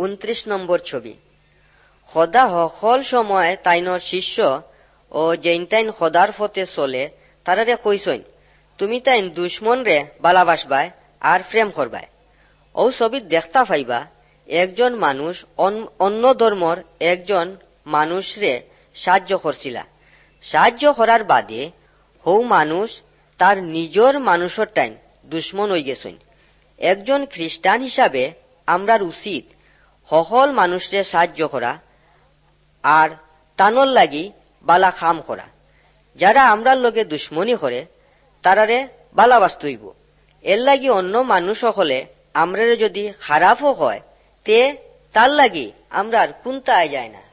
29 নম্বর ছবি। খোদা সকল সময় তাইনর শিষ্য ও যেইন তাইন খোদার ফতে চলে তারারে কইসইন তুমি তাইন দুশ্মন রে ভালোবাসবাই আর প্রেম করবাই। ও ছবিত দেখতা পাইবা একজন মানুষ অন্য ধর্মর একজন মানুষরে সাহায্য করছিলা। সাহায্য করার বাদে হৌ মানুষ তার নিজের মানুষের টাইম দুশ্মন হয়ে গেছেন। একজন খ্রিস্টান হিসাবে আমরার উচিত সকল মানুষরে সাহায্য করা আর তানোর লাগি বালা কাম করা। যারা আমরার লগে দুশ্মনী করে তারারে ভালোবাসতে হইব। এর লাগি অন্য মানুষ সকলে আমরারে যদি খারাপও হয় তে তার লাগি আমরার কুন্তা যায় না।